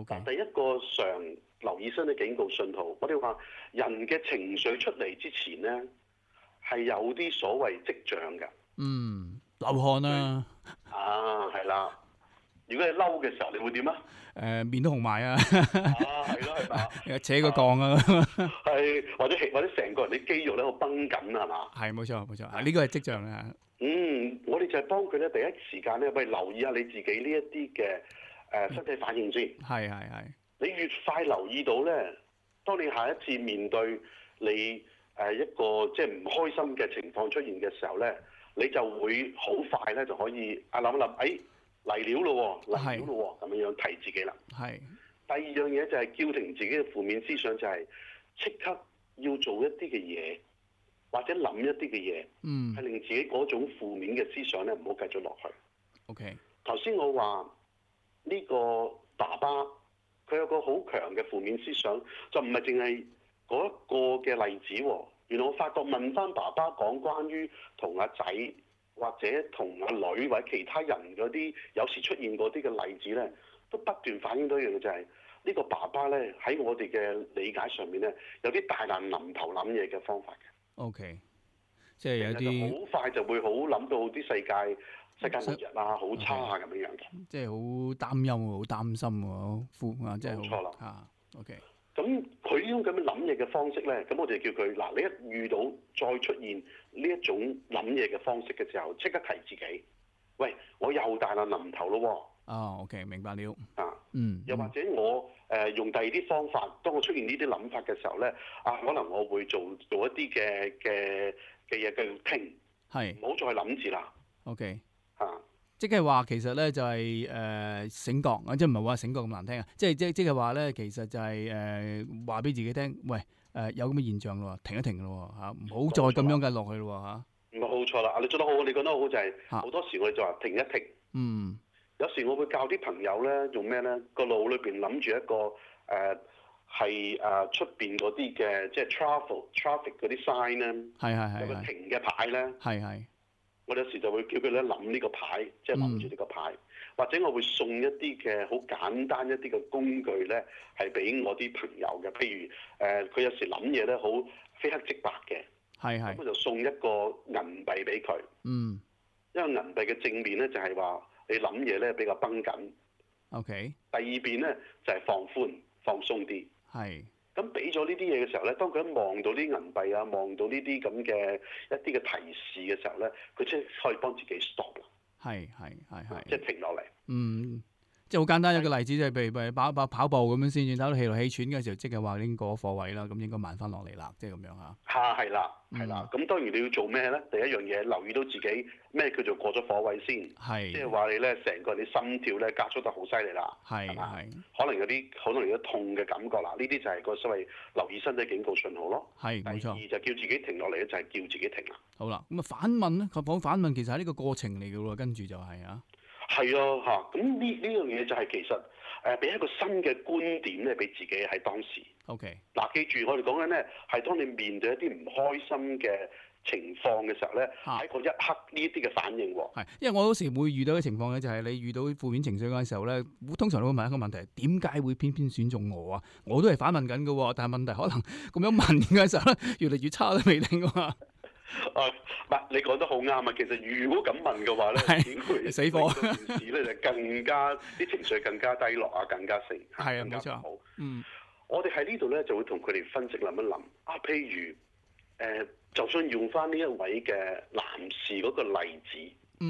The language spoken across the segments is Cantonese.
OK， 第一個常留意新嘅警告信號，我哋話人嘅情緒出嚟之前咧，係有啲所謂跡象嘅。 流汗啊， 係啦。如果你嬲嘅時候，你會點啊？ 面都紅埋啊， 係咯，係嘛？ 扯個槓啊， 係或者成個人啲肌肉喺度繃緊係嘛？ 係冇錯冇錯，呢個係跡象啊。 我哋就係幫佢咧，第一時間咧，喂，留意下你自己呢一啲嘅身體反應先。 係。 你越快留意到咧，當你下一次面對你一個即係唔開心嘅情況出現嘅時候咧，你就會好快咧就可以諗一諗，嚟料咯喎，嚟料咯喎，咁樣提自己啦。 係。 第二樣嘢就係叫停自己嘅負面思想，就係即刻要做一啲嘅嘢，或者諗一啲嘅嘢，係令自己嗰種負面嘅思想咧唔好繼續落去。 OK。 頭先我話呢個爸爸佢有個好強嘅負面思想，就唔係淨係嗰一個嘅例子喎。原來我發覺問翻爸爸講關於同阿仔或者同阿女或者其他人嗰啲有時出現嗰啲嘅例子咧，都不斷反映到一樣嘢，就係呢個爸爸咧喺我哋嘅理解上面咧，有啲大難臨頭諗嘢嘅方法嘅。 OK， 即係有啲好快就會好諗到啲世界末日啊，好差啊咁樣嘅。 即係好擔憂、好擔心喎，即係冇錯啦。 OK。 咁佢呢種咁樣諗嘢嘅方式咧，咁我哋叫佢嗱，你一遇到再出現呢一種諗嘢嘅方式嘅時候，即刻提自己，喂，我又大難臨頭咯喎。 OK， 明白了。 又或者我用第二啲方法，當我出現呢啲諗法嘅時候咧，可能我會做一啲嘅嘢繼續聽，唔好再諗住啦。 OK。即係話其實咧就係醒覺，即係唔係話醒覺咁難聽啊！即係話咧，其實就係話俾自己聽，喂有咁嘅現象咯，停一停咯嚇，唔好再咁樣嘅落去咯嚇。 冇錯啦，你做得好，你講得好就係好多時我哋就話停一停。有時我會教啲朋友咧用咩咧？個腦裏邊諗住一個係出邊嗰啲嘅即係 traffic 嗰啲 sign 咧，有個停嘅牌咧。我有時就會叫佢咧諗呢個牌，即係諗住呢個牌，或者我會送一啲嘅好簡單一啲嘅工具咧，係俾我啲朋友嘅。譬如佢有時諗嘢咧好非黑即白嘅，咁我就送一個銀幣俾佢。因為銀幣嘅正面咧就係話你諗嘢咧比較繃緊。 OK。 第二邊咧就係放寬放鬆啲。咁俾咗呢啲嘢嘅時候咧，當佢一望到啲銀幣啊，望到呢啲咁嘅一啲嘅提示嘅時候咧，佢即係可以幫自己 stop 啦。即係停落嚟。 即係好簡單一個例子，就係譬如跑步咁樣先，至搞到氣來氣喘嘅時候，即係話已經過咗貨位啦，咁應該慢翻落嚟啦，即係咁樣嚇。 係啦。咁當然你要做咩咧？第一樣嘢留意到自己咩叫做過咗貨位先。即係話你咧成個人啲心跳咧加速得好犀利啦。可能有啲痛嘅感覺啦。呢啲就係個所謂留意身體警告信號咯。 冇錯。 第二就叫自己停落嚟咧，就係叫自己停啦。 好啦，咁反問咧，講反問其實係呢個過程嚟嘅喎，跟住就係係啊，咁呢樣嘢就係其實俾一個新嘅觀點咧，俾自己喺當時。 OK。 記住我哋講緊咧，係當你面對一啲唔開心嘅情況嘅時候咧，喺嗰一刻呢啲嘅反應喎。 因為我有時會遇到嘅情況咧，就係你遇到負面情緒嗰陣時候咧，通常都會問一個問題：點解會偏偏選中我啊？我都係反問緊嘅喎，但係問題可能咁樣問嘅時候咧，越嚟越差都未定㗎嘛。 唔係，你講得好啱啊！其實如果咁問嘅話咧，點會死火？ 件事咧就更加啲情緒更加低落啊，更加冇錯。 好。我哋喺呢度咧就會同佢哋分析諗一諗譬如就算用翻呢一位嘅男士嗰個例子，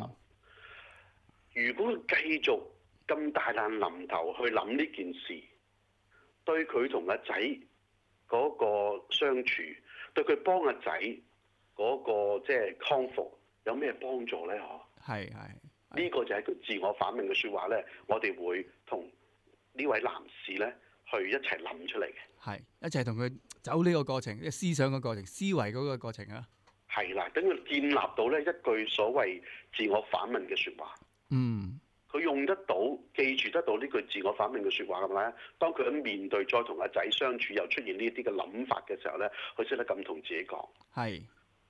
如果繼續咁大難臨頭去諗呢件事，對佢同阿仔嗰個相處，對佢幫阿仔嗰個即係康復有咩幫助咧？呢個就係佢自我反問嘅説話咧，我哋會同呢位男士咧去一齊諗出嚟嘅。 一齊同佢走呢個過程，思想嘅過程、思維嗰個過程啊。 係啦，等佢建立到咧一句所謂自我反問嘅説話。佢用得到、記住得到呢句自我反問嘅説話咁咧，當佢喺面對再同阿仔相處又出現呢啲嘅諗法嘅時候咧，佢識得咁同自己講。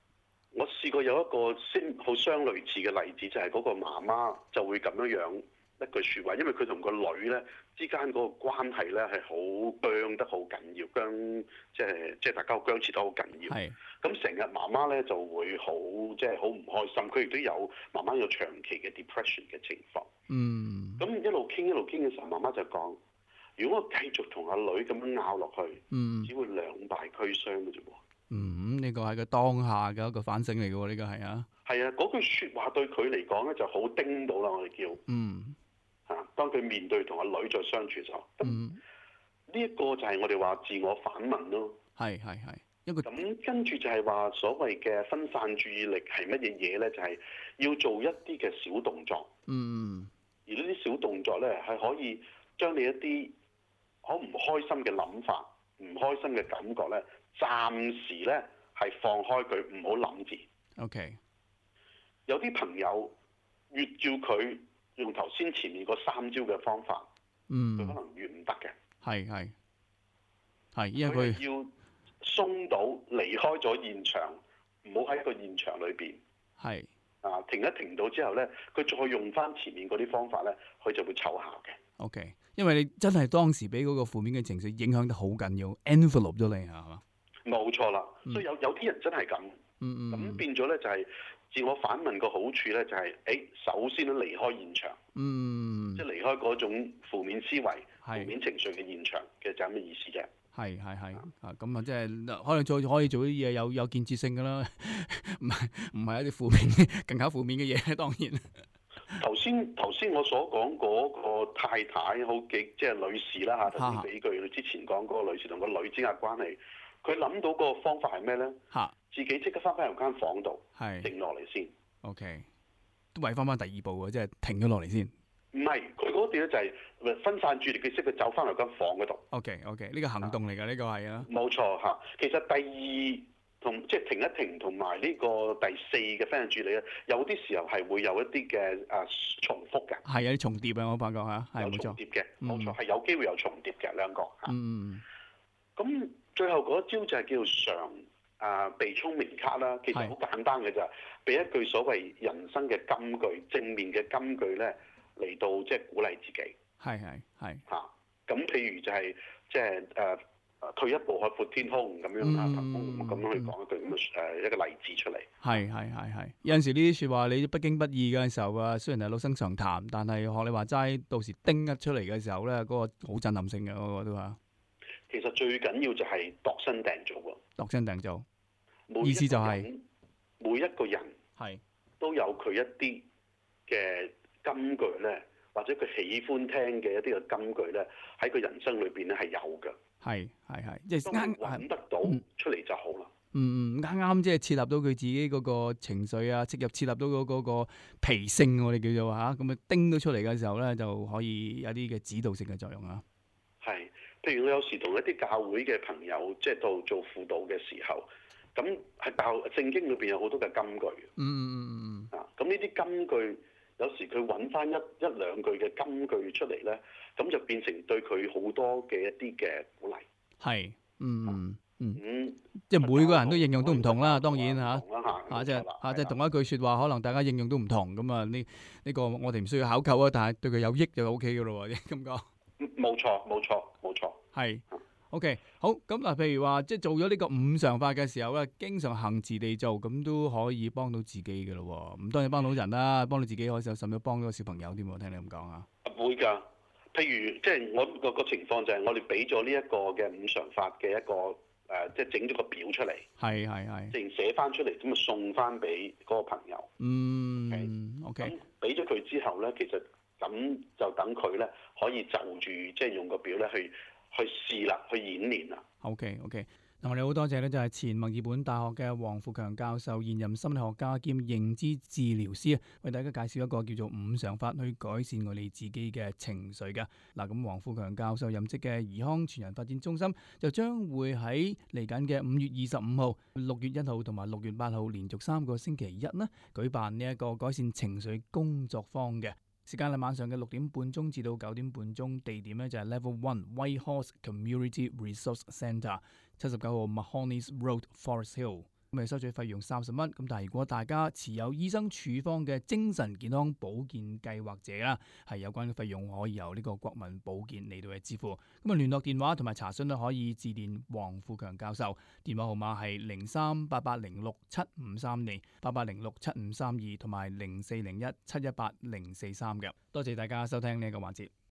我試過有一個好相類似嘅例子，就係嗰個媽媽就會咁樣一句説話，因為佢同個女咧之間嗰個關係咧係好僵得好緊要，即係大家僵持得好緊要。 係。 咁成日媽媽咧就會好好唔開心，佢亦都有媽媽有長期嘅 depression 嘅情況。咁一路傾嘅時候，媽媽就講：如果我繼續同阿女咁樣拗落去，只會兩敗俱傷嘅啫喎。 呢個係個當下嘅一個反省嚟嘅喎，呢個係啊。係啊，嗰句説話對佢嚟講咧就好叮到啦，我哋叫。當佢面對同阿女再相處就，呢一個就係我哋話自我反問咯。 係。 咁跟住就係話所謂嘅分散注意力係乜嘢嘢咧？就係要做一啲嘅小動作。而呢啲小動作咧係可以將你一啲好唔開心嘅諗法、唔開心嘅感覺咧，暫時咧係放開佢，唔好諗住。 OK。 有啲朋友越叫佢用頭先前面嗰3招嘅方法，佢可能越唔得嘅。係，因為佢要鬆到離開咗現場，唔好喺個現場裏邊。停一停到之後咧，佢再用翻前面嗰啲方法咧，佢就會奏效嘅。 OK， 因為你真係當時俾嗰個負面嘅情緒影響得好緊要 ，envelope 咗你係嘛？冇錯啦，所以有啲人真係咁。咁變咗咧就係自我反問個好處咧就係，首先都離開現場。即係離開嗰種負面思維、負面情緒嘅現場嘅就係咁嘅意思啫。係咁啊，即係可能再可以做啲嘢有建設性㗎啦，唔係一啲負面更加負面嘅嘢，當然。 頭先我所講嗰個太太即係女士啦嚇，頭先幾句之前講嗰個女士同個女之間嘅關係，佢諗到個方法係咩咧？自己即刻翻入間房度，靜落嚟先。 OK， 都為翻第二步喎，即係停咗落嚟先。 唔係，佢嗰啲咧就係分散注意力嘅，識佢走翻嚟間房嗰度。 OK， 呢個行動嚟㗎，呢個係啊。 冇錯嚇，其實第二即係停一停同埋呢個第4嘅分散注意力咧，有啲時候係會有一啲嘅重複嘅。係有啲重疊啊，我發覺嚇，有重疊嘅，冇錯，係有機會有重疊嘅兩個嚇。咁最後嗰一招就係叫做常被聰明卡啦，其實好簡單嘅咋，俾一句所謂人生嘅金句、正面嘅金句咧。嚟到即係鼓勵自己，係咁譬如就係即係退一步海闊天空咁樣咁樣去講一句咁一個例子出嚟。係有陣時呢啲説話你不經不意嘅時候啊，雖然係老生常談，但係學你話齋，到時叮一出嚟嘅時候咧，嗰個好震撼性嘅嗰個都話。其實最緊要就係度身訂造喎。度身訂造，意思就係每一個人都有佢一啲嘅金句咧，或者佢喜歡聽嘅一啲嘅金句咧，喺佢人生裏邊咧係有嘅。係，即係啱揾得到出嚟就好啦。啱即係切合到佢自己嗰個情緒啊，切合到嗰個脾性，我哋叫做嚇，咁啊叮到出嚟嘅時候咧，就可以有啲嘅指導性嘅作用啊。係，譬如我有時同一啲教會嘅朋友，即係到做輔導嘅時候，咁喺聖經裏邊有好多嘅金句。咁呢啲金句。有時佢揾翻一兩句嘅金句出嚟咧，咁就變成對佢好多嘅一啲嘅鼓勵。係，即係每個人都應用都唔同啦，當然即係同一句説話，可能大家應用都唔同咁啊。呢個我哋唔需要考究啊，但係對佢有益就 O K 嘅咯喎，咁講。冇錯。係。OK， 好咁嗱，譬如話即係做咗呢個5常法嘅時候咧，經常行持地做，咁都可以幫到自己嘅咯喎。唔當然幫到人啦，幫到自己可以甚至幫到個小朋友添喎。聽你咁講啊，會㗎。譬如即係我個情況就係我哋俾咗呢一個嘅5常法嘅一個即係整咗個表出嚟，係，直情寫翻出嚟咁啊送翻俾嗰個朋友。OK。咁俾咗佢之後咧，其實咁就等佢咧可以就住即係用個表咧去試啦，去演練啦。OK。嗱，我哋好多謝咧，就係前墨爾本大學嘅黃富強教授，現任心理學家兼認知治療師啊，為大家介紹一個叫做5常法去改善我哋自己嘅情緒嘅。嗱，咁黃富強教授任職嘅怡康全人發展中心就將會喺嚟緊嘅5月25號、6月1號同埋6月8號連續3個星期一呢，舉辦呢一個改善情緒工作坊嘅。時間係晚上嘅6點半鐘至到9點半鐘，地點咧就係 Level 1 Whitehorse Community Resource Centre 79號 Mahonys Road Forest Hill。 咁收取費用30蚊。咁但係如果大家持有醫生處方嘅精神健康保健計劃者啦，係有關嘅費用可以由呢個國民保健嚟到去支付。咁聯絡電話同埋查詢咧可以致電黃富強教授，電話號碼係0388067532、88067532同埋0401718043嘅。多謝大家收聽呢個環節。